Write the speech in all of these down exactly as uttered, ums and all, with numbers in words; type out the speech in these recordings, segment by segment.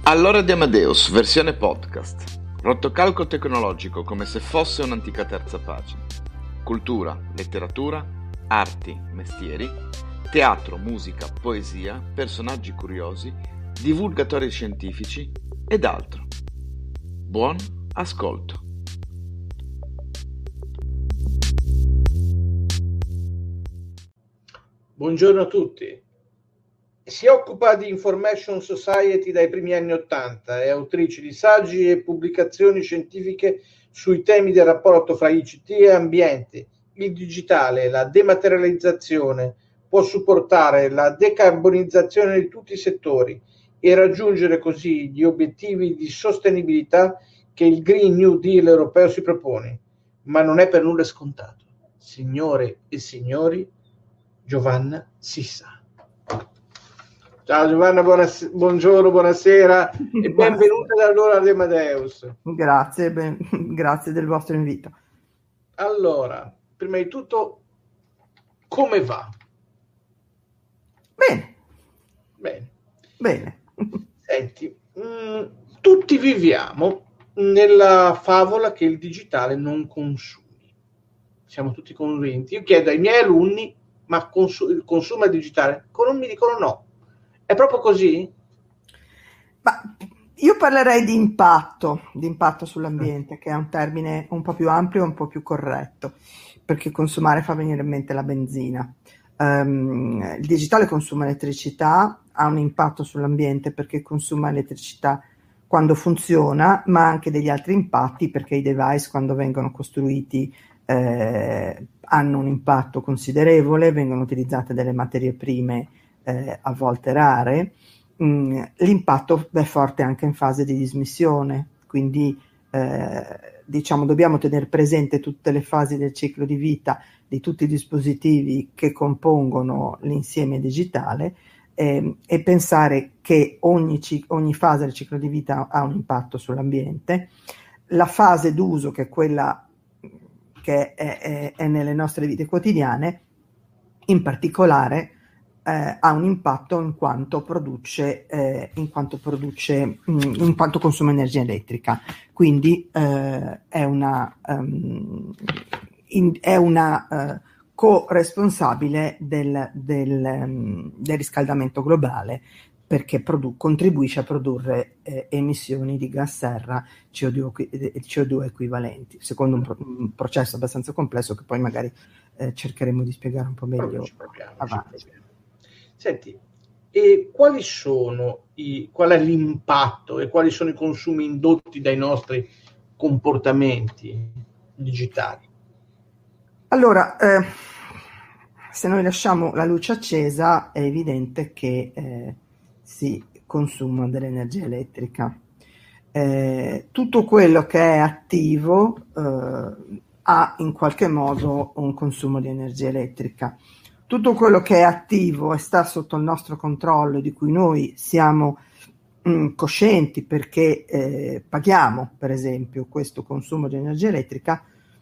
All'ora di Amadeus, versione podcast. Rotocalco tecnologico come se fosse un'antica terza pagina. Cultura, letteratura, arti, mestieri, teatro, musica, poesia, personaggi curiosi, divulgatori scientifici ed altro. Buon ascolto. Buongiorno a tutti. Si occupa di Information Society dai primi anni Ottanta, è autrice di saggi e pubblicazioni scientifiche sui temi del rapporto fra I C T e ambiente. Il digitale, la dematerializzazione, può supportare la decarbonizzazione di tutti i settori e raggiungere così gli obiettivi di sostenibilità che il Green New Deal europeo si propone. Ma non è per nulla scontato. Signore e signori, Giovanna Sissa. Ciao Giovanna, buonas- buongiorno, buonasera e benvenuta all'ora di Amadeus. Grazie, ben, grazie del vostro invito. Allora, prima di tutto, come va? Bene. Bene. Bene. Senti, mh, tutti viviamo nella favola che il digitale non consumi. Siamo tutti convinti. Io chiedo ai miei alunni, ma consu- il consumo digitale? Non mi dicono no. È proprio così? Ma io parlerei di impatto, di impatto sull'ambiente, che è un termine un po' più ampio e un po' più corretto, perché consumare fa venire in mente la benzina. Um, il digitale consuma elettricità, ha un impatto sull'ambiente perché consuma elettricità quando funziona, ma anche degli altri impatti perché i device quando vengono costruiti eh, hanno un impatto considerevole, vengono utilizzate delle materie prime Eh, a volte rare. Mm, l'impatto è forte anche in fase di dismissione, quindi eh, diciamo dobbiamo tenere presente tutte le fasi del ciclo di vita di tutti i dispositivi che compongono l'insieme digitale eh, e pensare che ogni, cic- ogni fase del ciclo di vita ha un impatto sull'ambiente. La fase d'uso, che è quella che è, è, è nelle nostre vite quotidiane, in particolare Eh, ha un impatto in quanto produce, eh, in quanto produce, mh, in quanto consuma energia elettrica. Quindi eh, è una, um, in, è una uh, co-responsabile del, del, um, del riscaldamento globale, perché produ- contribuisce a produrre eh, emissioni di gas serra C O due, C O due equivalenti, secondo un, pro- un processo abbastanza complesso che poi magari eh, cercheremo di spiegare un po' meglio avanti. Senti, e quali sono i, qual è l'impatto e quali sono i consumi indotti dai nostri comportamenti digitali? Allora, eh, se noi lasciamo la luce accesa è evidente che eh, si consuma dell'energia elettrica. Eh, tutto quello che è attivo eh, ha in qualche modo un consumo di energia elettrica. Tutto quello che è attivo e sta sotto il nostro controllo, di cui noi siamo mh, coscienti perché eh, paghiamo, per esempio, questo consumo di energia elettrica,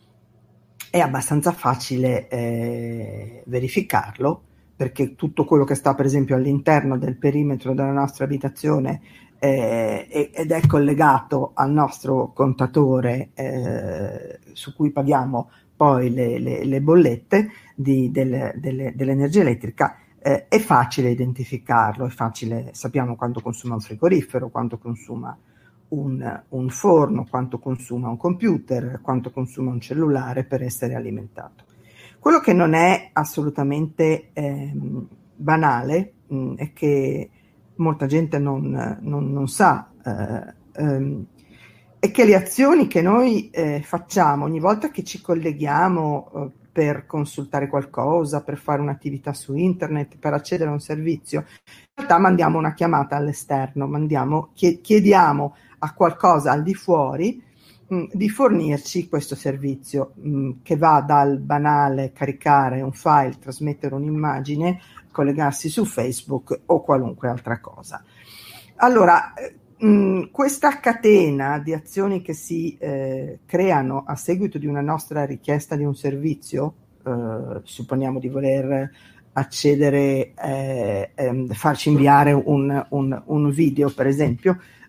è abbastanza facile eh, verificarlo, perché tutto quello che sta, per esempio, all'interno del perimetro della nostra abitazione eh, ed è collegato al nostro contatore eh, su cui paghiamo poi le, le, le bollette di, delle, delle, dell'energia elettrica, eh, è facile identificarlo, è facile, sappiamo quanto consuma un frigorifero, quanto consuma un, un forno, quanto consuma un computer, quanto consuma un cellulare per essere alimentato. Quello che non è assolutamente eh, banale mh, è che molta gente non, non, non sa eh, ehm, è che le azioni che noi eh, facciamo ogni volta che ci colleghiamo eh, per consultare qualcosa, per fare un'attività su internet, per accedere a un servizio, in realtà mandiamo una chiamata all'esterno, mandiamo, chiediamo a qualcosa al di fuori mh, di fornirci questo servizio mh, che va dal banale caricare un file, trasmettere un'immagine, collegarsi su Facebook o qualunque altra cosa. Allora, mh, questa catena di azioni che si eh, creano a seguito di una nostra richiesta di un servizio, eh, supponiamo di voler accedere, eh, ehm, farci inviare un, un, un video, per esempio,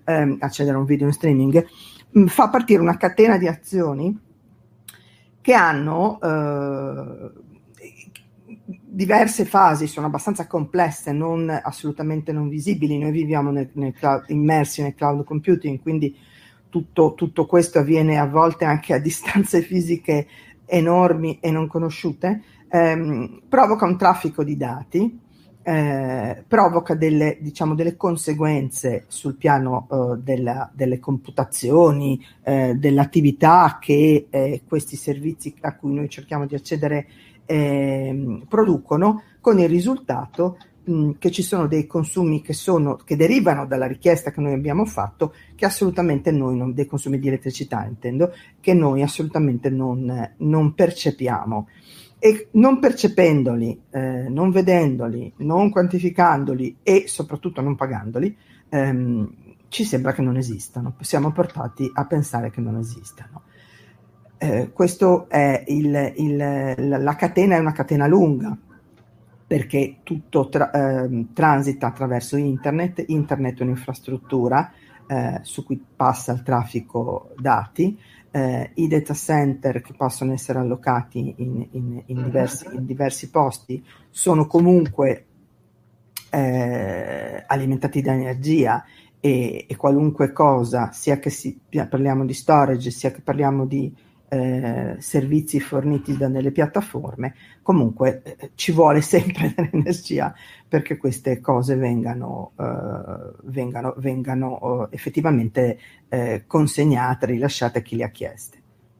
ehm, accedere a un video in streaming, mh, fa partire una catena di azioni che hanno eh, diverse fasi, sono abbastanza complesse, non assolutamente non visibili. Noi viviamo nel, nel cloud, immersi nel cloud computing, quindi tutto, tutto questo avviene a volte anche a distanze fisiche enormi e non conosciute, ehm, provoca un traffico di dati, eh, provoca delle, diciamo, delle conseguenze sul piano eh, della, delle computazioni, eh, dell'attività che eh, questi servizi a cui noi cerchiamo di accedere eh, producono, con il risultato mh, che ci sono dei consumi che, sono, che derivano dalla richiesta che noi abbiamo fatto, che assolutamente noi, non, dei consumi di elettricità intendo, che noi assolutamente non, non percepiamo. E non percependoli, eh, non vedendoli, non quantificandoli e soprattutto non pagandoli, ehm, ci sembra che non esistano. Siamo portati a pensare che non esistano. Eh, questo è il, il, la catena è una catena lunga, perché tutto tra, eh, transita attraverso internet. Internet è un'infrastruttura eh, su cui passa il traffico dati. Eh, I data center che possono essere allocati in, in, in, diversi, in diversi posti sono comunque eh, alimentati da energia, e, e qualunque cosa, sia che si, parliamo di storage, sia che parliamo di eh, servizi forniti da delle piattaforme, comunque eh, ci vuole sempre dell'energia perché queste cose vengano, eh, vengano, vengano eh, effettivamente eh, consegnate, rilasciate a chi le ha chieste.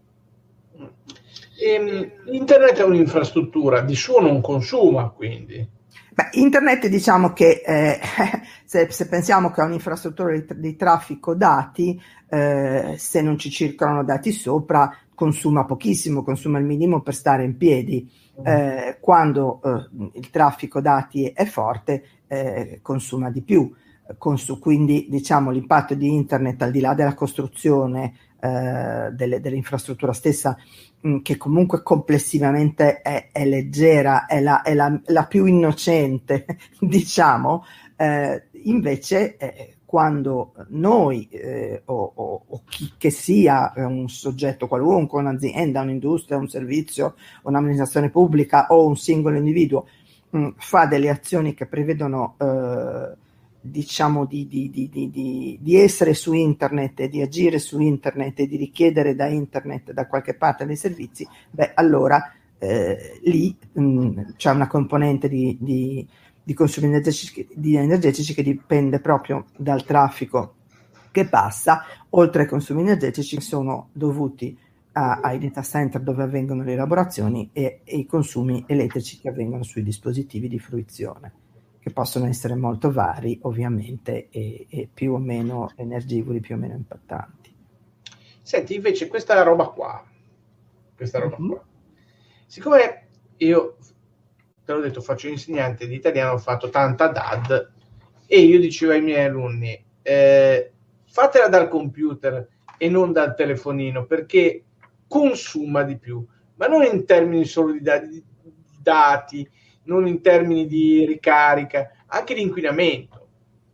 E, internet è un'infrastruttura, di suo non consuma, quindi. Beh, internet, diciamo che eh, se, se pensiamo che è un'infrastruttura di, di traffico dati, eh, se non ci circolano dati sopra, consuma pochissimo, consuma il minimo per stare in piedi. Eh, quando eh, il traffico dati è forte, eh, consuma di più. Consu- quindi, diciamo, l'impatto di internet, al di là della costruzione eh, delle, dell'infrastruttura stessa, mh, che comunque complessivamente è, è leggera, è la, è la, la più innocente, diciamo, eh, invece eh, quando noi eh, o, o, o chi che sia, un soggetto qualunque, un'azienda, un'industria, un servizio, un'amministrazione pubblica o un singolo individuo mh, fa delle azioni che prevedono eh, diciamo di, di, di, di, di essere su internet e di agire su internet e di richiedere da internet da qualche parte dei servizi, beh allora eh, lì mh, c'è una componente di, di, di consumi energetici, di energetici che dipende proprio dal traffico che passa, oltre ai consumi energetici che sono dovuti a, ai data center dove avvengono le elaborazioni e, e i consumi elettrici che avvengono sui dispositivi di fruizione, che possono essere molto vari ovviamente e, e più o meno energivori, più o meno impattanti. Senti, invece questa roba qua, questa roba mm-hmm. qua, siccome io, te l'ho detto, faccio insegnante di italiano, ho fatto tanta D A D e io dicevo ai miei alunni, eh, fatela dal computer e non dal telefonino perché consuma di più, ma non in termini solo di dati, di dati non in termini di ricarica, anche di inquinamento.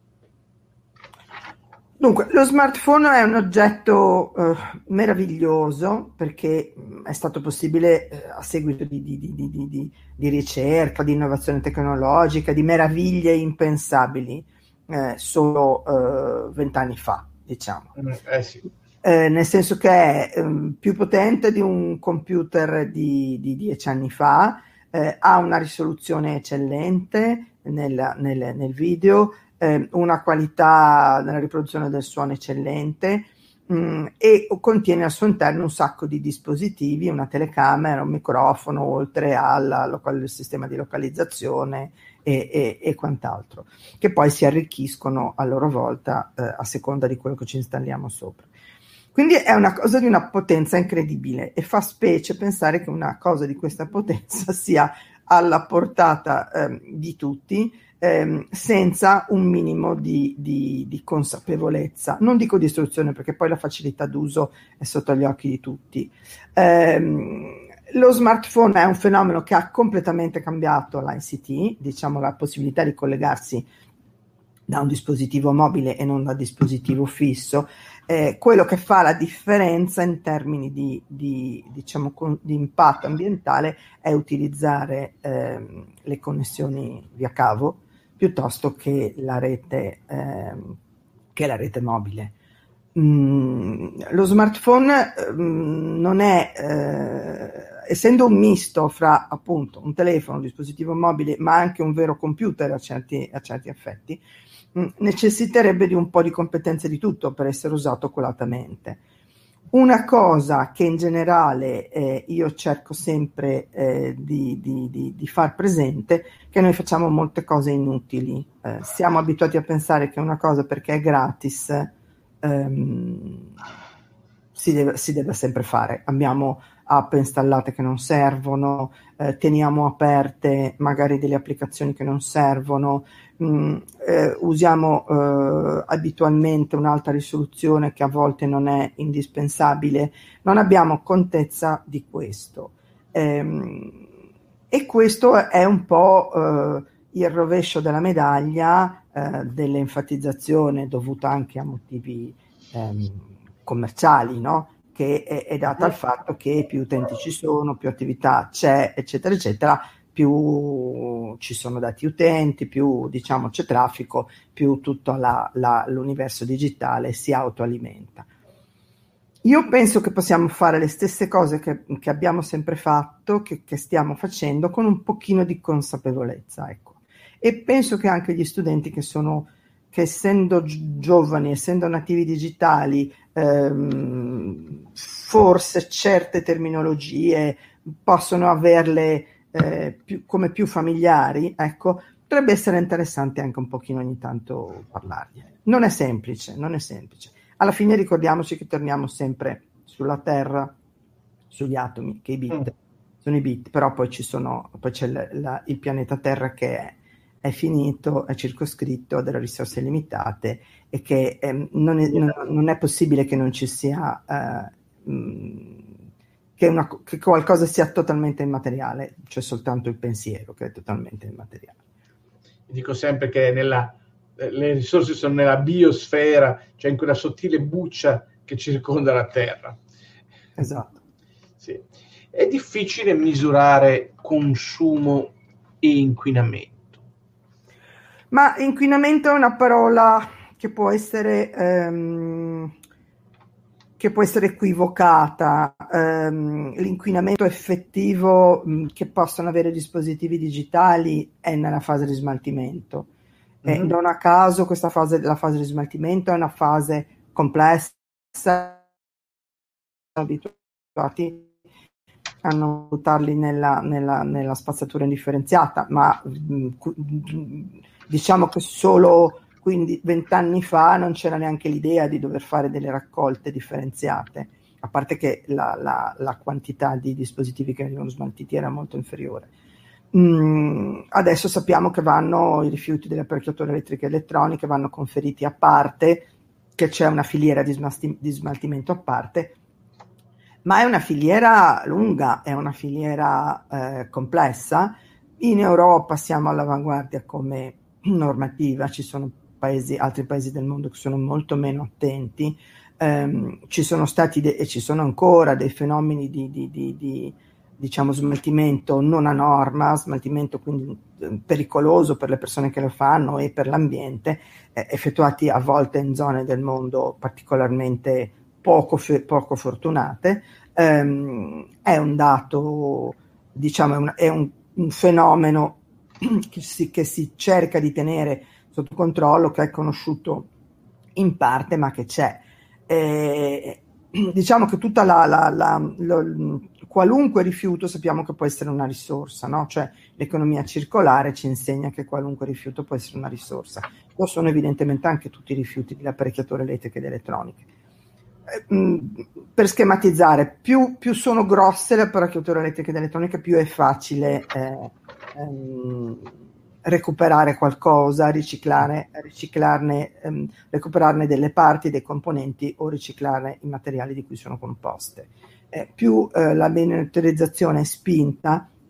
Dunque, lo smartphone è un oggetto eh, meraviglioso perché è stato possibile eh, a seguito di, di, di, di, di, di ricerca, di innovazione tecnologica, di meraviglie impensabili eh, solo vent'anni fa, diciamo. Eh sì. Eh, nel senso che è eh, più potente di un computer di, di dieci anni fa, Eh, ha una risoluzione eccellente nel, nel, nel video, eh, una qualità nella riproduzione del suono eccellente mh, e contiene al suo interno un sacco di dispositivi, una telecamera, un microfono, oltre al local- sistema di localizzazione e, e, e quant'altro, che poi si arricchiscono a loro volta eh, a seconda di quello che ci installiamo sopra. Quindi è una cosa di una potenza incredibile e fa specie pensare che una cosa di questa potenza sia alla portata eh, di tutti eh, senza un minimo di, di, di consapevolezza. Non dico di istruzione perché poi la facilità d'uso è sotto gli occhi di tutti. Eh, lo smartphone è un fenomeno che ha completamente cambiato l'I C T, diciamo la possibilità di collegarsi da un dispositivo mobile e non da dispositivo fisso. Eh, quello che fa la differenza in termini di, di, diciamo, con, di impatto ambientale è utilizzare ehm, le connessioni via cavo piuttosto che la rete, ehm, che la rete mobile. Mm, lo smartphone mm, non è, eh, essendo un misto fra appunto un telefono, un dispositivo mobile, ma anche un vero computer a certi, a certi effetti, mh, necessiterebbe di un po' di competenze di tutto per essere usato oculatamente. Una cosa che in generale eh, io cerco sempre eh, di, di, di, di far presente, che noi facciamo molte cose inutili. Eh, siamo abituati a pensare che una cosa, perché è gratis, ehm, si deve, si deve sempre fare. Abbiamo app installate che non servono, eh, teniamo aperte magari delle applicazioni che non servono, mh, eh, usiamo eh, abitualmente un'alta risoluzione che a volte non è indispensabile, non abbiamo contezza di questo. Ehm, e questo è un po' eh, il rovescio della medaglia eh, dell'enfatizzazione dovuta anche a motivi ehm, commerciali, no? Che è, è data al fatto che più utenti ci sono, più attività c'è, eccetera, eccetera, più ci sono dati utenti, più diciamo c'è traffico, più tutto la, la, l'universo digitale si autoalimenta. Io penso che possiamo fare le stesse cose che, che abbiamo sempre fatto, che, che stiamo facendo, con un pochino di consapevolezza, ecco. E penso che anche gli studenti che sono, che essendo giovani, essendo nativi digitali, ehm, forse certe terminologie possono averle eh, più, come più familiari, ecco, potrebbe essere interessante anche un pochino ogni tanto parlargliene. Non è semplice, non è semplice. Alla fine ricordiamoci che torniamo sempre sulla Terra, sugli atomi, che i bit mm. sono i bit, però poi ci sono, poi c'è la, la, il pianeta Terra che è, è finito, è circoscritto, ha delle risorse limitate e che eh, non, è, non, non è possibile che non ci sia eh, mh, che, una, che qualcosa sia totalmente immateriale, c'è soltanto il pensiero che è totalmente immateriale. Dico sempre che nella le risorse sono nella biosfera, cioè in quella sottile buccia che circonda la Terra. Esatto. Sì. È difficile misurare consumo e inquinamento. Ma inquinamento è una parola che può essere ehm, che può essere equivocata. Um, l'inquinamento effettivo mh, che possono avere dispositivi digitali è nella fase di smaltimento. Mm-hmm. Eh, non a caso questa fase, la fase di smaltimento è una fase complessa, abituati a non buttarli nella, nella, nella spazzatura indifferenziata, ma mh, diciamo che solo quindi vent'anni fa non c'era neanche l'idea di dover fare delle raccolte differenziate, a parte che la, la, la quantità di dispositivi che venivano smaltiti era molto inferiore. Mm, adesso sappiamo che vanno i rifiuti delle apparecchiature elettriche e elettroniche vanno conferiti a parte, che c'è una filiera di, smalti, di smaltimento a parte, ma è una filiera lunga, è una filiera eh, complessa. In Europa siamo all'avanguardia come normativa, ci sono paesi, altri paesi del mondo che sono molto meno attenti, um, ci sono stati de- e ci sono ancora dei fenomeni di, di, di, di diciamo smaltimento non a norma, smaltimento quindi eh, pericoloso per le persone che lo fanno e per l'ambiente, eh, effettuati a volte in zone del mondo particolarmente poco, fe- poco fortunate. Um, è un dato, diciamo, è un, è un, un fenomeno che si, che si cerca di tenere sotto controllo, che è conosciuto in parte, ma che c'è. Eh, diciamo che tutta la, la, la, la qualunque rifiuto sappiamo che può essere una risorsa, no? Cioè l'economia circolare ci insegna che qualunque rifiuto può essere una risorsa. Lo sono evidentemente anche tutti i rifiuti delle apparecchiature elettriche ed elettroniche. Eh, mh, per schematizzare, più, più sono grosse le apparecchiature elettriche ed elettroniche, più è facile eh, ehm, recuperare qualcosa, riciclare, riciclarne, ehm, recuperarne delle parti, dei componenti o riciclare i materiali di cui sono composte. Eh, più eh, la miniaturizzazione è spinta,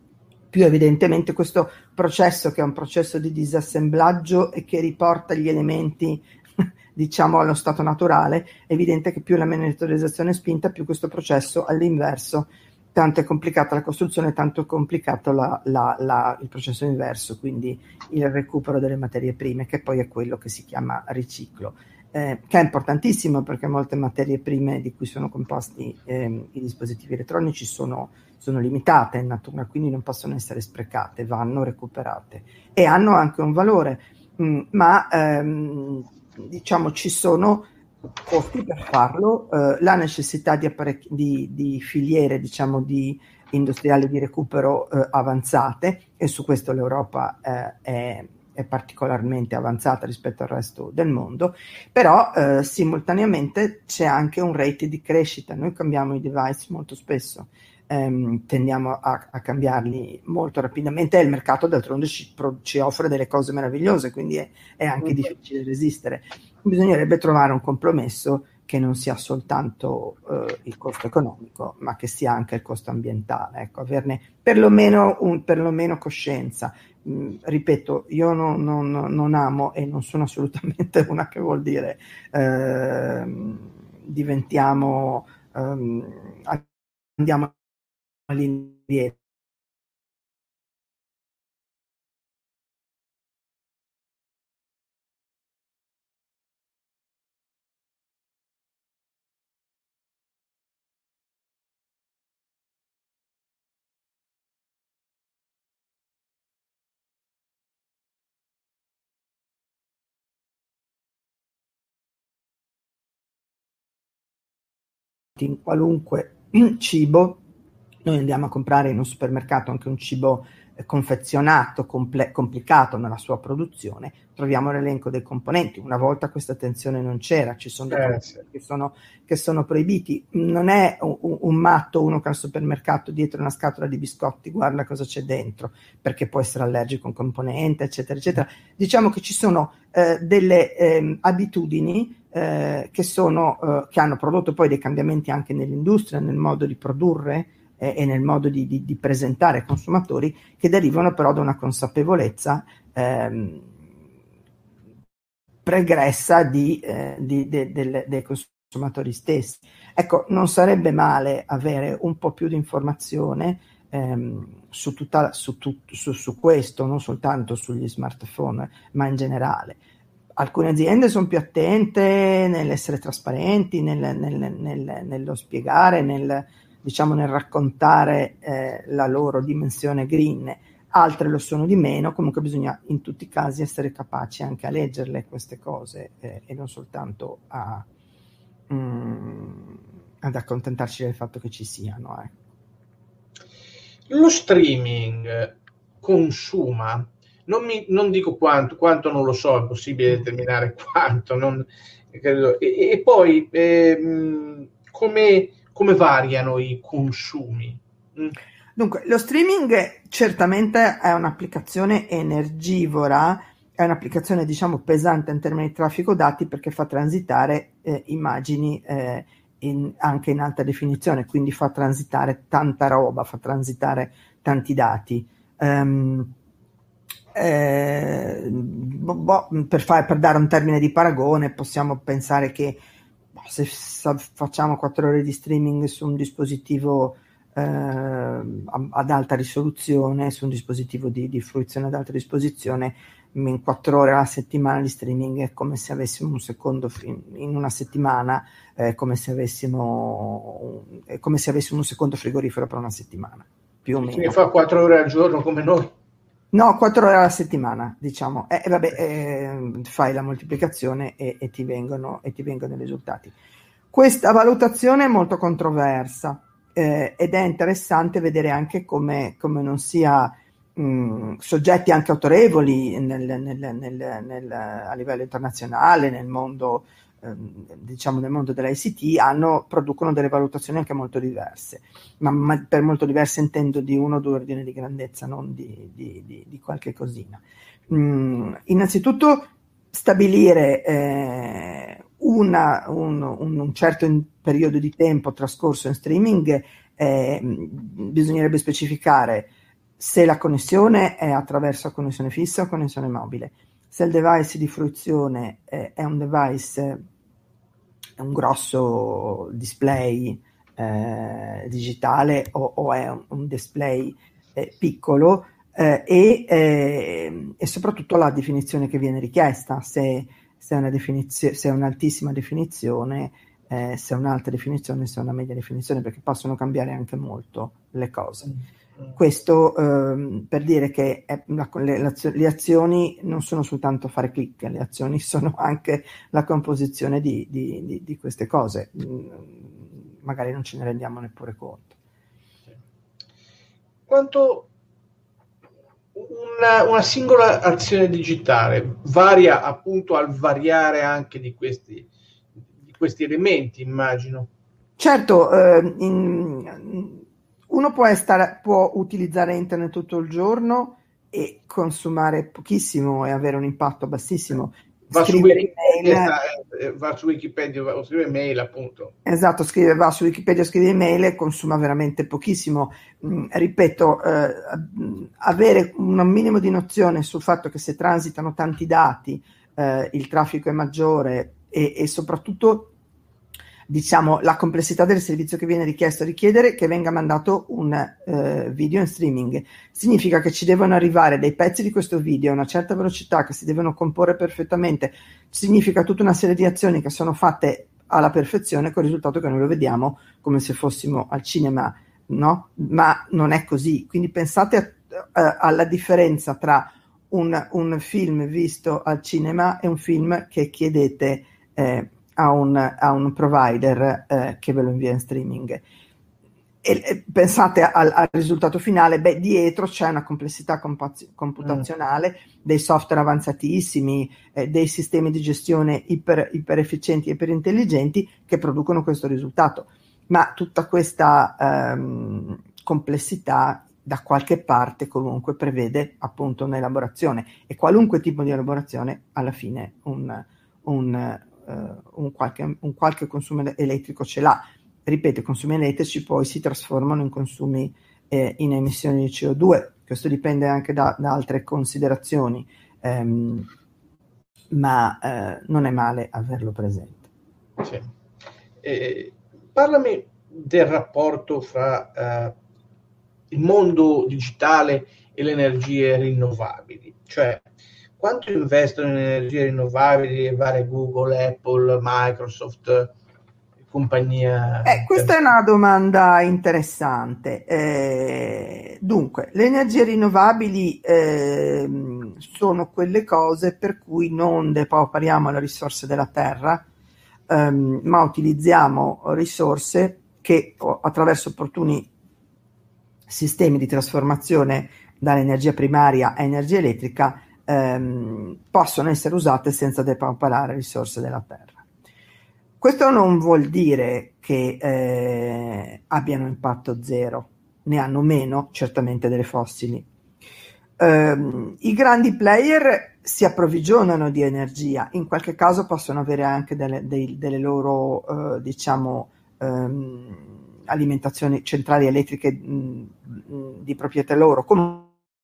più evidentemente questo processo, che è un processo di disassemblaggio e che riporta gli elementi diciamo allo stato naturale, è evidente che più la miniaturizzazione è spinta, più questo processo all'inverso, tanto è complicata la costruzione, tanto è complicato la, la, la, il processo inverso, quindi il recupero delle materie prime, che poi è quello che si chiama riciclo, eh, che è importantissimo perché molte materie prime di cui sono composti eh, i dispositivi elettronici sono, sono limitate in natura, quindi non possono essere sprecate, vanno recuperate e hanno anche un valore, mh, ma ehm, diciamo ci sono costi per farlo, eh, la necessità di, apparecchi, di, di filiere diciamo di industriali di recupero eh, avanzate, e su questo l'Europa eh, è, è particolarmente avanzata rispetto al resto del mondo, però eh, simultaneamente c'è anche un rate di crescita. Noi cambiamo i device molto spesso, ehm, tendiamo a, a cambiarli molto rapidamente e il mercato d'altronde ci, ci offre delle cose meravigliose, quindi è, è anche difficile resistere. Bisognerebbe trovare un compromesso che non sia soltanto eh, il costo economico, ma che sia anche il costo ambientale, ecco, averne perlomeno, un, perlomeno coscienza. Mm, ripeto, io non, non, non amo e non sono assolutamente una che vuol dire eh, diventiamo, ehm, andiamo all'indietro. In qualunque cibo, noi andiamo a comprare in un supermercato anche un cibo eh, confezionato, comple- complicato nella sua produzione, troviamo l'elenco dei componenti. Una volta questa attenzione non c'era, ci sono dei Eh, componenti sì. che sono, che sono proibiti. Non è un, un matto uno che al supermercato dietro una scatola di biscotti guarda cosa c'è dentro, perché può essere allergico a un componente, eccetera, eccetera. Diciamo che ci sono eh, delle eh, abitudini Eh, che, sono, eh, che hanno prodotto poi dei cambiamenti anche nell'industria, nel modo di produrre eh, e nel modo di, di, di presentare ai consumatori, che derivano però da una consapevolezza ehm, pregressa di, eh, di, de, de, dei consumatori stessi. Ecco, non sarebbe male avere un po' più di informazione ehm, su, tutta, su, tut, su, su questo, non soltanto sugli smartphone, ma in generale. Alcune aziende sono più attente nell'essere trasparenti, nel, nel, nel, nello spiegare, nel, diciamo, nel raccontare eh, la loro dimensione green, altre lo sono di meno. Comunque bisogna in tutti i casi essere capaci anche a leggerle queste cose eh, e non soltanto a, mm, ad accontentarci del fatto che ci siano. Eh. Lo streaming consuma, non, mi, non dico quanto, quanto non lo so, è possibile determinare quanto, non, credo. E, e poi ehm, come, come variano i consumi? Mm. Dunque, lo streaming certamente è un'applicazione energivora, è un'applicazione diciamo pesante in termini di traffico dati, perché fa transitare eh, immagini eh, in, anche in alta definizione, quindi fa transitare tanta roba, fa transitare tanti dati. Um, eh, boh, per, fare, per dare un termine di paragone, possiamo pensare che boh, se facciamo quattro ore di streaming su un dispositivo eh, ad alta risoluzione, su un dispositivo di, di fruizione ad alta risposizione, in quattro ore alla settimana di streaming è come se avessimo un secondo in una settimana, è come se avessimo è come se avessimo un secondo frigorifero per una settimana, più o meno. Che fa quattro ore al giorno come noi? No, quattro ore alla settimana, diciamo. E eh, vabbè, eh, fai la moltiplicazione e, e, ti vengono, e ti vengono i risultati. Questa valutazione è molto controversa eh, ed è interessante vedere anche come, come non sia mh, soggetti anche autorevoli nel, nel, nel, nel, a livello internazionale, nel mondo, eh, diciamo nel mondo dell'I C T, hanno, producono delle valutazioni anche molto diverse, ma, ma per molto diverse intendo di uno o due ordini di grandezza, non di, di, di, di qualche cosina. Mm, innanzitutto stabilire eh, una, un, un, un certo periodo di tempo trascorso in streaming, eh, bisognerebbe specificare se la connessione è attraverso connessione fissa o connessione mobile, se il device di fruizione è, è un device, è un grosso display eh, digitale o, o è un, un display eh, piccolo, eh, e, eh, e soprattutto la definizione che viene richiesta, se, se, è, una definizio- se è un'altissima definizione, eh, se è un'alta definizione, se è una media definizione, perché possono cambiare anche molto le cose. Questo ehm, per dire che è, la, le, le azioni non sono soltanto fare click, le azioni sono anche la composizione di, di, di, di queste cose. Magari non ce ne rendiamo neppure conto. Quanto una, una singola azione digitale varia appunto al variare anche di questi, di questi elementi, immagino. Certo, eh, in, uno può, stare, può utilizzare internet tutto il giorno e consumare pochissimo e avere un impatto bassissimo. Va su, Wikipedia, sta, va su Wikipedia o scrive mail, appunto. Esatto, scrive, va su Wikipedia, scrive email e consuma veramente pochissimo. Mm, ripeto, eh, avere un minimo di nozione sul fatto che se transitano tanti dati, eh, il traffico è maggiore e, e soprattutto diciamo la complessità del servizio che viene richiesto, richiedere che venga mandato un eh, video in streaming significa che ci devono arrivare dei pezzi di questo video a una certa velocità, che si devono comporre perfettamente, significa tutta una serie di azioni che sono fatte alla perfezione, con il risultato che noi lo vediamo come se fossimo al cinema, no? Ma non è così, quindi pensate a, a, alla differenza tra un, un film visto al cinema e un film che chiedete eh, A un, a un provider eh, che ve lo invia in streaming. E, e pensate al, al risultato finale, beh, dietro c'è una complessità comp- computazionale, mm. dei software avanzatissimi, eh, dei sistemi di gestione iper, iper efficienti e iper intelligenti che producono questo risultato. Ma tutta questa ehm, complessità da qualche parte comunque prevede appunto un'elaborazione, e qualunque tipo di elaborazione alla fine un, un Uh, un, qualche, un qualche consumo elettrico ce l'ha. Ripeto, i consumi elettrici poi si trasformano in consumi eh, in emissioni di C O due. Questo dipende anche da, da altre considerazioni, um, ma uh, non è male averlo presente. Sì. Eh, parlami del rapporto fra uh, il mondo digitale e le energie rinnovabili, cioè quanto investono in energie rinnovabili varie Google, Apple, Microsoft, compagnia? Eh, questa è una domanda interessante. Eh, dunque, le energie rinnovabili eh, sono quelle cose per cui non depauperiamo le risorse della terra, ehm, ma utilizziamo risorse che attraverso opportuni sistemi di trasformazione dall'energia primaria a energia elettrica Ehm, possono essere usate senza depauperare risorse della terra. Questo non vuol dire che eh, abbiano impatto zero, ne hanno meno certamente delle fossili. Ehm, I grandi player si approvvigionano di energia, in qualche caso possono avere anche delle, dei, delle loro eh, diciamo ehm, alimentazioni centrali elettriche mh, mh, di proprietà loro. Comunque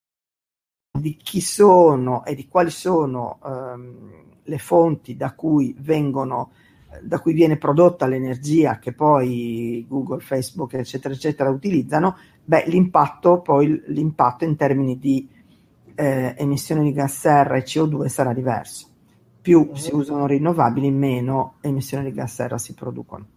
di chi sono e di quali sono um, le fonti da cui vengono da cui viene prodotta l'energia che poi Google, Facebook eccetera eccetera utilizzano, beh l'impatto poi l'impatto in termini di eh, emissioni di gas serra e C O due sarà diverso. Più si usano rinnovabili, meno emissioni di gas serra si producono.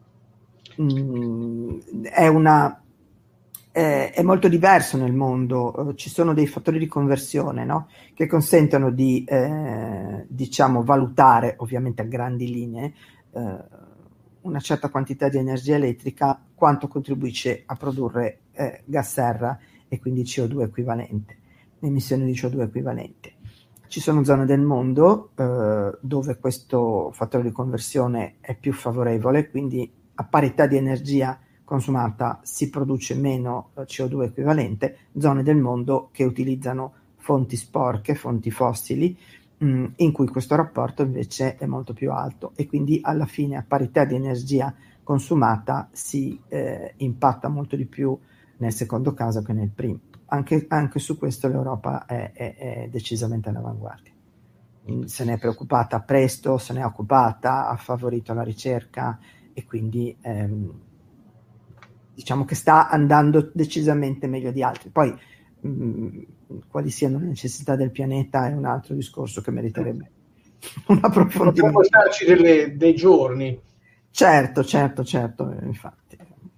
Mm, è una Eh, è molto diverso nel mondo, eh, ci sono dei fattori di conversione, no? Che consentono di eh, diciamo valutare ovviamente a grandi linee eh, una certa quantità di energia elettrica quanto contribuisce a produrre eh, gas serra e quindi C O due equivalente, emissioni di C O due equivalente. Ci sono zone del mondo eh, dove questo fattore di conversione è più favorevole, quindi a parità di energia consumata si produce meno C O due equivalente, zone del mondo che utilizzano fonti sporche, fonti fossili, mh, in cui questo rapporto invece è molto più alto e quindi alla fine a parità di energia consumata si eh, impatta molto di più nel secondo caso che nel primo. anche, anche su questo l'Europa è, è, è decisamente all'avanguardia. Se ne è preoccupata presto, se ne è occupata, ha favorito la ricerca e quindi ehm, diciamo che sta andando decisamente meglio di altri. Poi mh, quali siano le necessità del pianeta è un altro discorso che meriterebbe un approfondimento. Possiamo starci delle, dei giorni. Certo, certo, certo, infatti.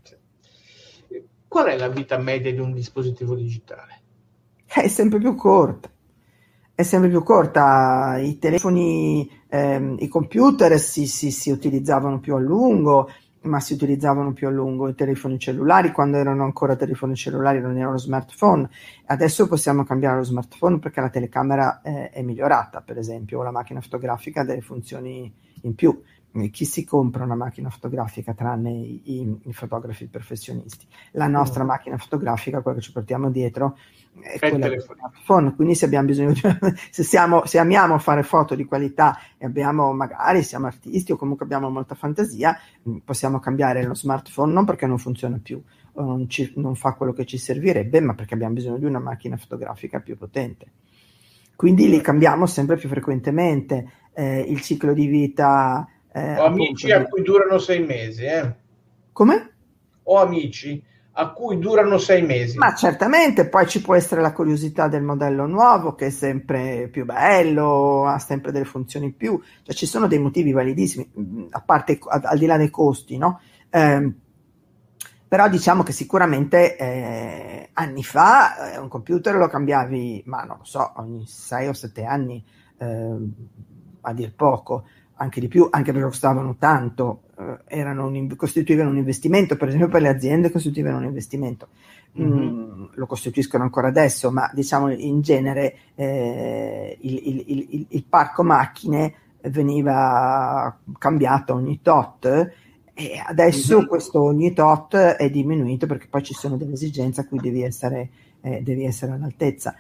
Qual è la vita media di un dispositivo digitale? È sempre più corta. È sempre più corta. I telefoni, ehm, i computer si, si, si utilizzavano più a lungo, ma si utilizzavano più a lungo i telefoni cellulari quando erano ancora telefoni cellulari, non erano smartphone. Adesso possiamo cambiare lo smartphone perché la telecamera eh, è migliorata, per esempio, o la macchina fotografica ha delle funzioni in più. Chi si compra una macchina fotografica tranne i, i, i fotografi professionisti? La nostra mm. macchina fotografica, quella che ci portiamo dietro, è, è quella del smartphone. Quindi se abbiamo bisogno di, se, siamo, se amiamo fare foto di qualità e abbiamo, magari siamo artisti o comunque abbiamo molta fantasia, possiamo cambiare lo smartphone non perché non funziona più o non, ci, non fa quello che ci servirebbe, ma perché abbiamo bisogno di una macchina fotografica più potente. Quindi li cambiamo sempre più frequentemente. Eh, il ciclo di vita Eh, Ho amici a cui durano sei mesi. Eh. Come? Ho amici a cui durano sei mesi. Ma certamente, poi ci può essere la curiosità del modello nuovo che è sempre più bello, ha sempre delle funzioni in più, cioè ci sono dei motivi validissimi, a parte al di là dei costi, no? Eh, però diciamo che sicuramente eh, anni fa eh, un computer lo cambiavi, ma non lo so, ogni sei o sette anni, eh, a dir poco. Anche di più, anche perché costavano tanto, eh, erano un, costituivano un investimento, per esempio per le aziende costituivano un investimento, mm-hmm. mm, lo costituiscono ancora adesso, ma diciamo in genere eh, il, il, il, il parco macchine veniva cambiato ogni tot e adesso mm-hmm. questo ogni tot è diminuito perché poi ci sono delle esigenze a cui devi essere, eh, devi essere all'altezza.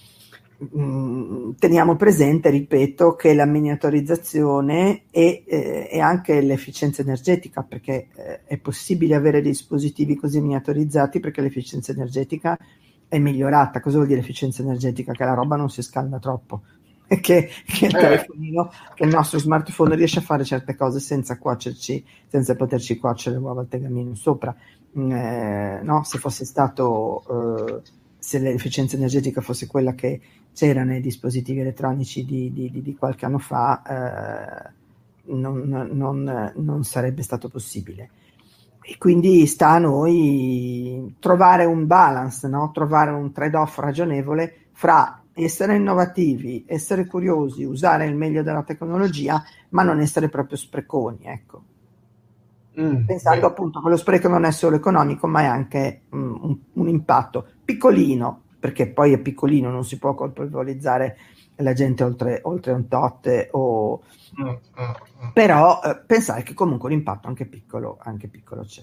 Teniamo presente, ripeto, che la miniaturizzazione e, eh, e anche l'efficienza energetica, perché eh, è possibile avere dispositivi così miniaturizzati perché l'efficienza energetica è migliorata. Cosa vuol dire efficienza energetica? Che la roba non si scalda troppo e che, che il telefonino, che il nostro smartphone riesce a fare certe cose senza cuocerci, senza poterci cuocere le uova al tegamino sopra. Eh, no? Se fosse stato eh, se l'efficienza energetica fosse quella che c'era nei dispositivi elettronici di, di, di, di qualche anno fa, eh, non, non, non sarebbe stato possibile. E quindi sta a noi trovare un balance, no? Trovare un trade-off ragionevole fra essere innovativi, essere curiosi, usare il meglio della tecnologia, ma non essere proprio spreconi, ecco. Mm, pensando beh. appunto che lo spreco non è solo economico, ma è anche um, un, un impatto piccolino, perché poi è piccolino, non si può colpevolizzare la gente oltre, oltre un tot, o... mm, mm, mm. però eh, pensare che comunque un impatto anche piccolo, anche piccolo c'è.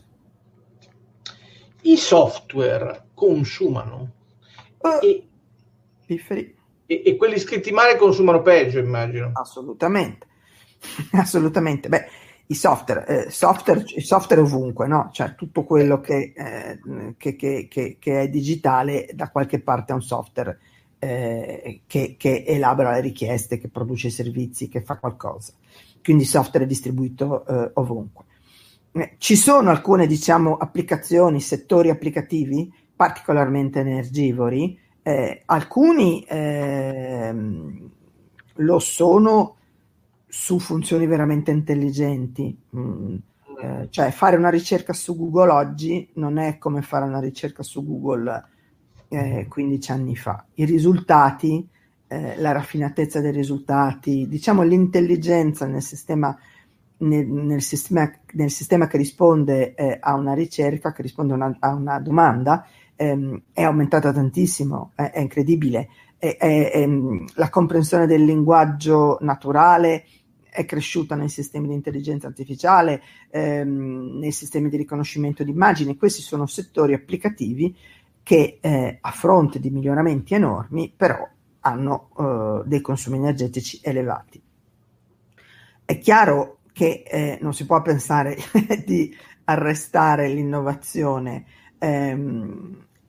I software consumano uh, e, e, e quelli scritti male consumano peggio, immagino. Assolutamente, assolutamente. Beh, i software, eh, software, i software ovunque, no? Cioè tutto quello che, eh, che, che, che, che è digitale, da qualche parte è un software eh, che, che elabora le richieste, che produce i servizi, che fa qualcosa. Quindi software è distribuito eh, ovunque. Eh, ci sono alcune, diciamo, applicazioni, settori applicativi particolarmente energivori, eh, alcuni eh, lo sono su funzioni veramente intelligenti, mm, eh, cioè fare una ricerca su Google oggi non è come fare una ricerca su Google eh, quindici anni fa. I risultati, eh, la raffinatezza dei risultati, diciamo l'intelligenza nel sistema, nel, nel sistema, nel sistema che risponde eh, a una ricerca, che risponde a una, a una domanda, ehm, è aumentata tantissimo, è, è incredibile. È, è, è, la comprensione del linguaggio naturale è cresciuta nei sistemi di intelligenza artificiale, ehm, nei sistemi di riconoscimento di immagini. Questi sono settori applicativi che eh, a fronte di miglioramenti enormi però hanno eh, dei consumi energetici elevati. È chiaro che eh, non si può pensare di arrestare l'innovazione ehm,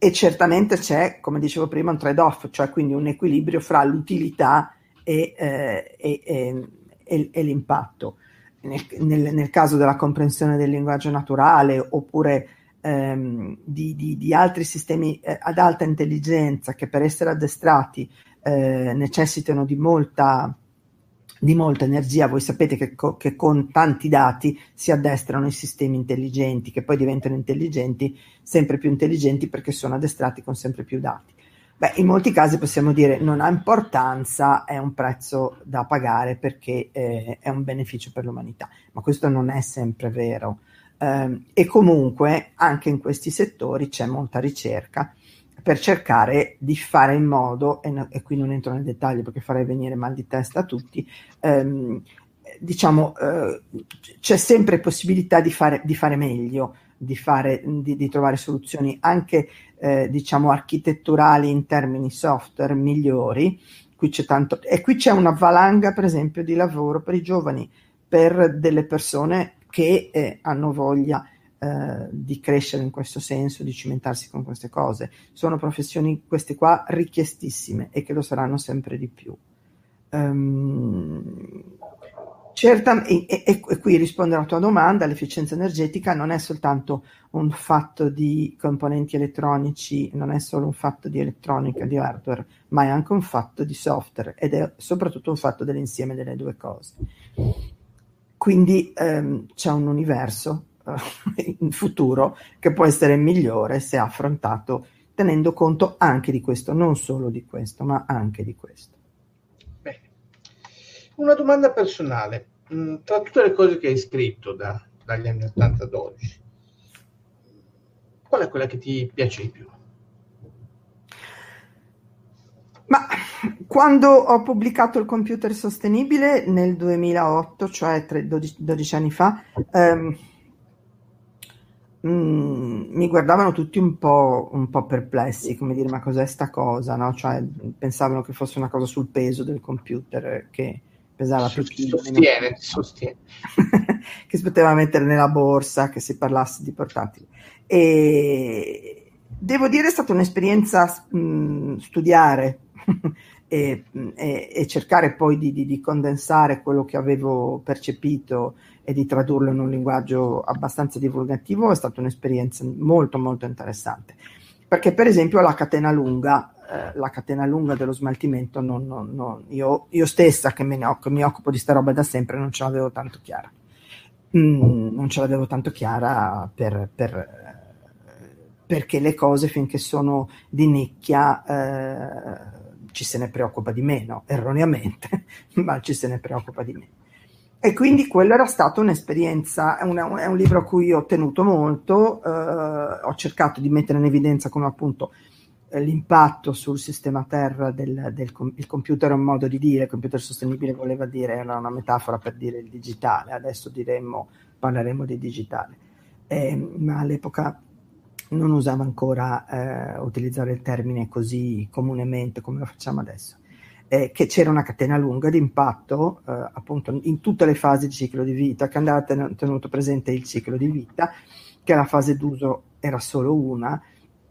e certamente c'è, come dicevo prima, un trade-off, cioè quindi un equilibrio fra l'utilità e, eh, e, e, e, e l'impatto. Nel, nel, nel caso della comprensione del linguaggio naturale oppure ehm, di, di, di altri sistemi eh, ad alta intelligenza che per essere addestrati eh, necessitano di molta, di molta energia. Voi sapete che, co- che con tanti dati si addestrano i sistemi intelligenti, che poi diventano intelligenti, sempre più intelligenti perché sono addestrati con sempre più dati. Beh, in molti casi possiamo dire non ha importanza, è un prezzo da pagare perché eh, è un beneficio per l'umanità, ma questo non è sempre vero. Eh, e comunque anche in questi settori c'è molta ricerca per cercare di fare in modo, e, no, e qui non entro nel dettaglio perché farei venire mal di testa a tutti, ehm, diciamo eh, c'è sempre possibilità di fare, di fare meglio, di, fare, di, di trovare soluzioni anche eh, diciamo architetturali in termini software migliori. Qui c'è tanto, e qui c'è una valanga per esempio di lavoro per i giovani, per delle persone che eh, hanno voglia eh, di crescere in questo senso, di cimentarsi con queste cose. Sono professioni queste qua richiestissime e che lo saranno sempre di più. Um, Certa, e, e, e qui rispondo alla tua domanda, l'efficienza energetica non è soltanto un fatto di componenti elettronici, non è solo un fatto di elettronica, di hardware, ma è anche un fatto di software ed è soprattutto un fatto dell'insieme delle due cose. Quindi ehm, c'è un universo eh, in futuro che può essere migliore se affrontato tenendo conto anche di questo, non solo di questo, ma anche di questo. Una domanda personale, tra tutte le cose che hai scritto da, dagli anni ottanta ad oggi, qual è quella che ti piace di più? Ma quando ho pubblicato il computer sostenibile nel duemilaotto, cioè dodici, dodici anni fa, ehm, mh, mi guardavano tutti un po', un po' perplessi, come dire, ma cos'è sta cosa, no? Cioè, pensavano che fosse una cosa sul peso del computer, che pesava più chilo, sostiene, sostiene. che si poteva mettere nella borsa, che si parlasse di portatili. E devo dire è stata un'esperienza mh, studiare e, e, e cercare poi di, di, di condensare quello che avevo percepito e di tradurlo in un linguaggio abbastanza divulgativo. È stata un'esperienza molto molto interessante, perché per esempio la catena lunga la catena lunga dello smaltimento non, non, non, io, io stessa che me ne occupo, mi occupo di sta roba da sempre, non ce l'avevo tanto chiara mm, non ce l'avevo tanto chiara per, per, perché le cose finché sono di nicchia eh, ci se ne preoccupa di meno, erroneamente ma ci se ne preoccupa di meno, e quindi quello era stata un'esperienza, è, una, è un libro a cui ho tenuto molto, eh, ho cercato di mettere in evidenza come appunto l'impatto sul sistema terra del, del il computer è un modo di dire, il computer sostenibile voleva dire, era una metafora per dire il digitale, adesso diremmo, parleremo di digitale, eh, ma all'epoca non usava ancora eh, utilizzare il termine così comunemente come lo facciamo adesso, eh, che c'era una catena lunga di impatto eh, appunto in tutte le fasi di ciclo di vita, che andava ten- tenuto presente il ciclo di vita, che la fase d'uso era solo una,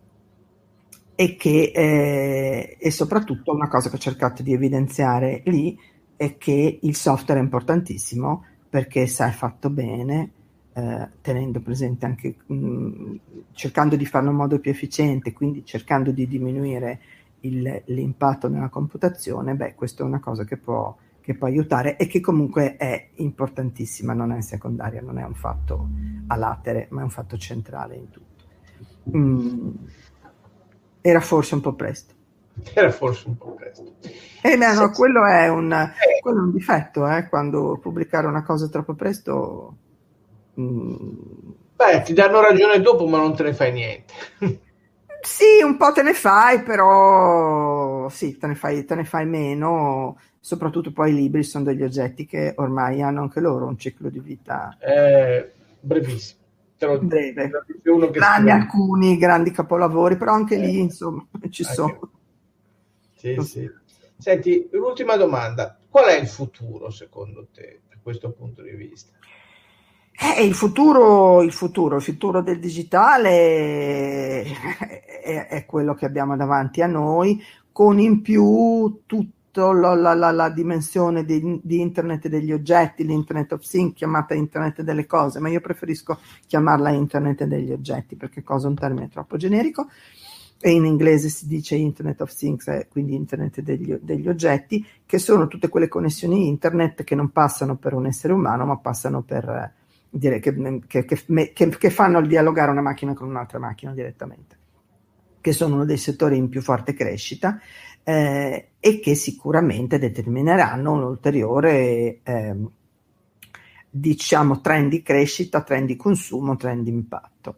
e che eh, e soprattutto una cosa che ho cercato di evidenziare lì è che il software è importantissimo, perché se è fatto bene, eh, tenendo presente anche mh, cercando di farlo in modo più efficiente, quindi cercando di diminuire il, l'impatto nella computazione, beh, questa è una cosa che può, che può aiutare e che comunque è importantissima, non è secondaria, non è un fatto a latere, ma è un fatto centrale in tutto. Mm. Era forse un po' presto. Era forse un po' presto. Eh, beh, no, quello è un, eh. quello è un difetto, eh, quando pubblicare una cosa troppo presto. Mm. Beh, ti danno ragione dopo, ma non te ne fai niente. Sì, un po' te ne fai, però sì, te ne fai, te ne fai meno. Soprattutto poi i libri sono degli oggetti che ormai hanno anche loro un ciclo di vita eh, brevissimo. Breve, uno che tranne scrive... alcuni grandi capolavori, però anche eh, lì insomma ci anche... sono. Sì, sì. Senti, l'ultima domanda: qual è il futuro secondo te da questo punto di vista? Eh, il futuro, il futuro, il futuro del digitale è, è quello che abbiamo davanti a noi, con in più tutta la, la, la, la dimensione di, di internet degli oggetti, l'internet of things, chiamata internet delle cose, ma io preferisco chiamarla internet degli oggetti, perché cosa è un termine troppo generico, e in inglese si dice internet of things, eh, quindi internet degli, degli oggetti, che sono tutte quelle connessioni internet che non passano per un essere umano, ma passano per... Dire che, che, che, che fanno dialogare una macchina con un'altra macchina direttamente, che sono uno dei settori in più forte crescita eh, e che sicuramente determineranno un ulteriore eh, diciamo trend di crescita, trend di consumo, trend di impatto.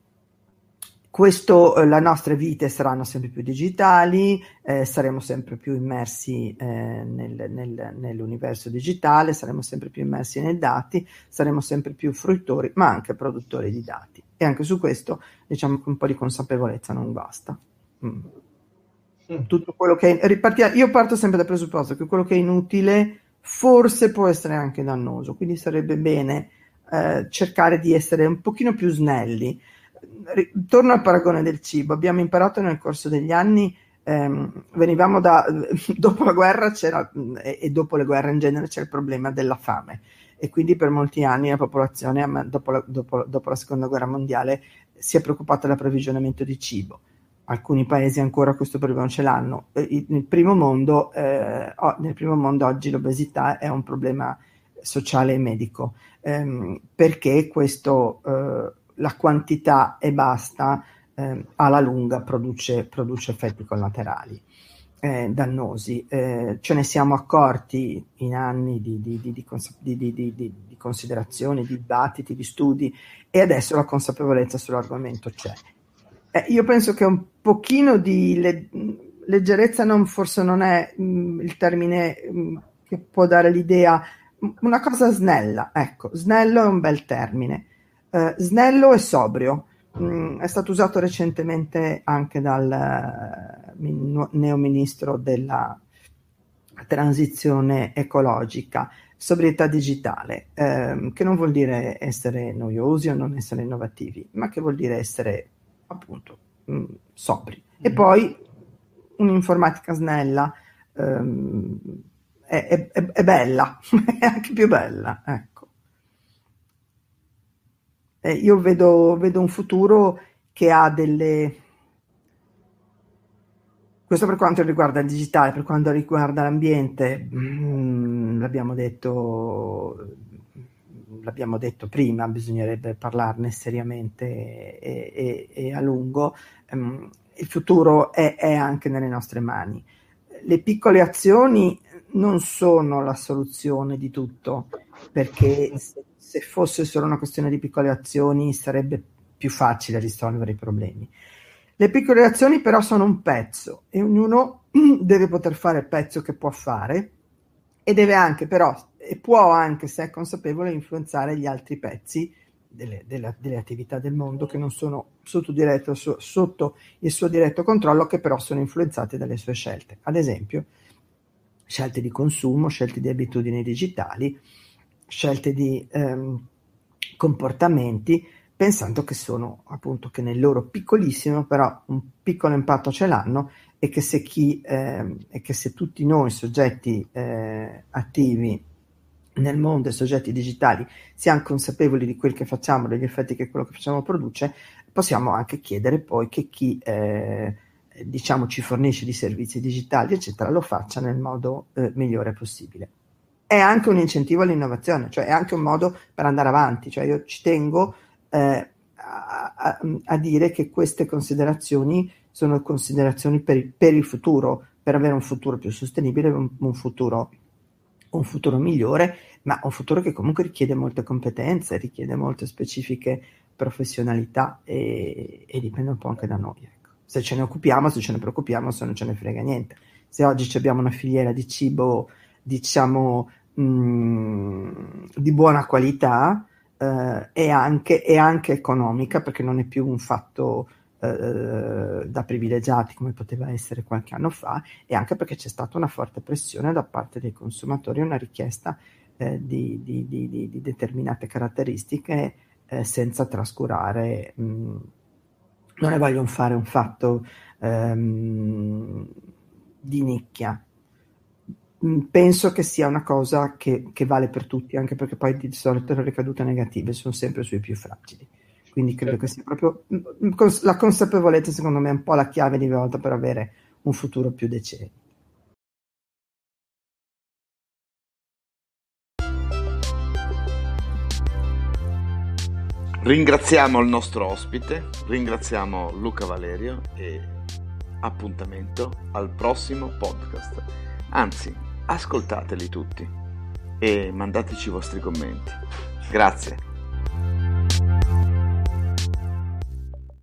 Questo, eh, le nostre vite saranno sempre più digitali, eh, saremo sempre più immersi eh, nel, nel, nell'universo digitale, saremo sempre più immersi nei dati, saremo sempre più fruitori, ma anche produttori di dati. E anche su questo, diciamo che un po' di consapevolezza non basta. Mm. Mm. Tutto quello che è, ripartia, io parto sempre dal presupposto che quello che è inutile forse può essere anche dannoso, quindi sarebbe bene eh, cercare di essere un pochino più snelli. Torno al paragone del cibo. Abbiamo imparato nel corso degli anni, ehm, venivamo da dopo la guerra c'era e, e dopo le guerre in genere c'è il problema della fame, e quindi per molti anni la popolazione dopo la, dopo, dopo la seconda guerra mondiale si è preoccupata dell'approvvigionamento di cibo. Alcuni paesi ancora questo problema ce l'hanno. Nel primo mondo, eh, oh, nel primo mondo oggi l'obesità è un problema sociale e medico, ehm, perché questo eh, la quantità e basta eh, alla lunga produce, produce effetti collaterali eh, dannosi. Eh, ce ne siamo accorti in anni di, di, di, di, di, di, di, di considerazioni, di dibattiti, di studi, e adesso la consapevolezza sull'argomento c'è. Eh, io penso che un pochino di le, leggerezza non, forse non è mh, il termine mh, che può dare l'idea, una cosa snella, ecco, snello è un bel termine. Uh, snello e sobrio. Mm, è stato usato recentemente anche dal uh, neoministro della transizione ecologica, sobrietà digitale, ehm, che non vuol dire essere noiosi o non essere innovativi, ma che vuol dire essere appunto mh, sobri. Mm. E poi un'informatica snella ehm, è, è, è bella, è anche più bella, ecco. Eh, io vedo, vedo un futuro che ha delle... Questo per quanto riguarda il digitale, per quanto riguarda l'ambiente, mh, l'abbiamo detto, l'abbiamo detto prima, bisognerebbe parlarne seriamente e, e, e a lungo. Um, il futuro è, è anche nelle nostre mani. Le piccole azioni non sono la soluzione di tutto, perché se Se fosse solo una questione di piccole azioni sarebbe più facile risolvere i problemi. Le piccole azioni però sono un pezzo e ognuno deve poter fare il pezzo che può fare, e deve anche però, e può anche, se è consapevole, influenzare gli altri pezzi delle, delle, delle attività del mondo che non sono sotto, diretto, sotto il suo diretto controllo, che però sono influenzate dalle sue scelte. Ad esempio, scelte di consumo, scelte di abitudini digitali, scelte di ehm, comportamenti, pensando che sono appunto che nel loro piccolissimo però un piccolo impatto ce l'hanno, e che se chi ehm, e che se tutti noi soggetti eh, attivi nel mondo e soggetti digitali siamo consapevoli di quel che facciamo, degli effetti che quello che facciamo produce, possiamo anche chiedere poi che chi eh, diciamo ci fornisce di servizi digitali eccetera lo faccia nel modo eh, migliore possibile. È anche un incentivo all'innovazione, cioè è anche un modo per andare avanti. Cioè io ci tengo eh, a, a, a dire che queste considerazioni sono considerazioni per il, per il futuro, per avere un futuro più sostenibile, un, un, futuro, un futuro migliore, ma un futuro che comunque richiede molte competenze, richiede molte specifiche professionalità, e, e dipende un po' anche da noi. Ecco. Se ce ne occupiamo, se ce ne preoccupiamo, se non ce ne frega niente. Se oggi abbiamo una filiera di cibo, diciamo, di buona qualità eh, e, anche, e anche economica, perché non è più un fatto eh, da privilegiati come poteva essere qualche anno fa, e anche perché c'è stata una forte pressione da parte dei consumatori, una richiesta eh, di, di, di, di, di determinate caratteristiche, eh, senza trascurare, mh, non ne voglio fare un fatto ehm, di nicchia. Penso che sia una cosa che, che vale per tutti, anche perché poi di solito le ricadute negative sono sempre sui più fragili. Quindi credo che sia proprio la consapevolezza, secondo me, è un po' la chiave di volta per avere un futuro più decente. Ringraziamo il nostro ospite, ringraziamo Luca Valerio e appuntamento al prossimo podcast. Anzi, ascoltateli tutti e mandateci i vostri commenti. Grazie.